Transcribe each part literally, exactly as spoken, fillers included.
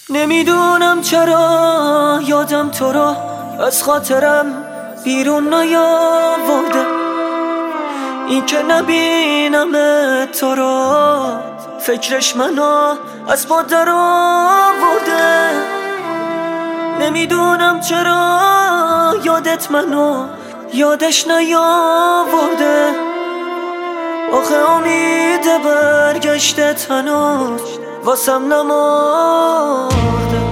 نمیدونم چرا یادم تو رو از خاطرم بیرون نیاورده، این که نبینم تو رو فکرش منو از پا در آورده. نمیدونم چرا یادت منو یادش نیاورده، آخه امید برگشتت هنوز واسم نمرده.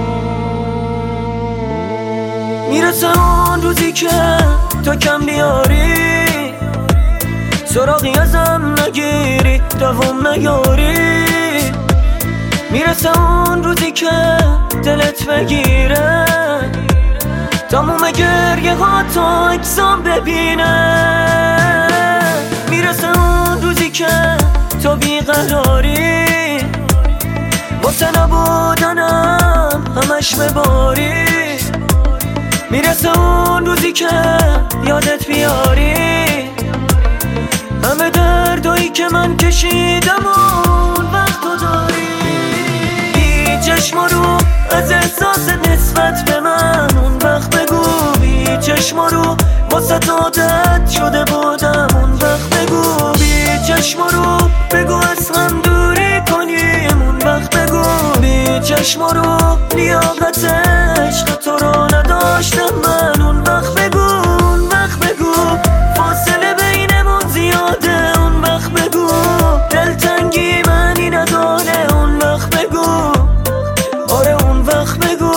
میرسه اون روزی که تو کم بیاری، سراغی ازم نگیری، دوام نیاری. میرسه اون روزی که دلت بگیره، تموم گریه ها تو اجزام ببینه. میرسه اون روزی که تو بیقراری، واسه نبودنم همش بباری. میرسه اون روزی که یادت بیاری همه دردایی که من کشیدم اون وقت تو داری. بی چشم رو از احساس نسبت به من اون وقت بگو، بی چشم رو واسه عادت شده بودم اون وقت بگو. بی چشم رو بگو از هم دوری کنیم اون وقت بگو. بی چشم رو لیاقت عشق تو رو نداشتم من اون وقت بگو. اون وقت بگو فاصله بینمون زیاده اون وقت بگو. دلتنگی منی نداره اون وقت بگو. آره اون وقت بگو.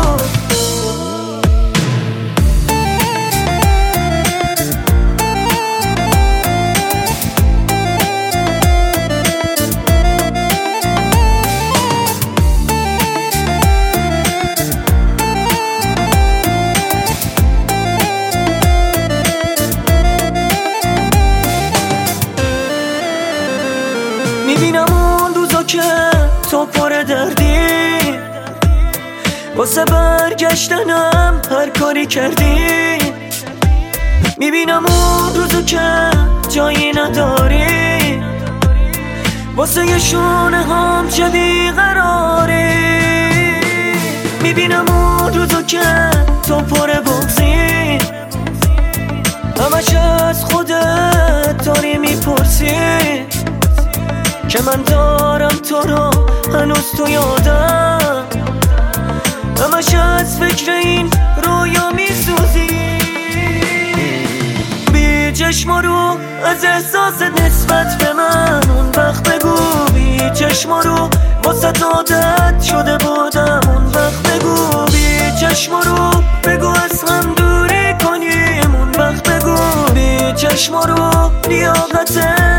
میبینم اون روزا که تو پر دردی، واسه برگشتنم هر کاری کردی. میبینم اون روزا که جایی نداری، واسه یه شونه هم چه بیقراری. میبینم اون روزا که تو پر بغضی، همش از خودت داری میپرسی که من دارم تو رو هنوز تو یادم. همش از فکر این رویا میسوزی. بی چشم رو از احساس نسبت به من اون وقت بگو. بی چشم رو واسه عادت شده بودم اون وقت بگو. بی چشم رو بگو از هم دوری کنیم اون وقت بگو. بی چشم رو لیاقت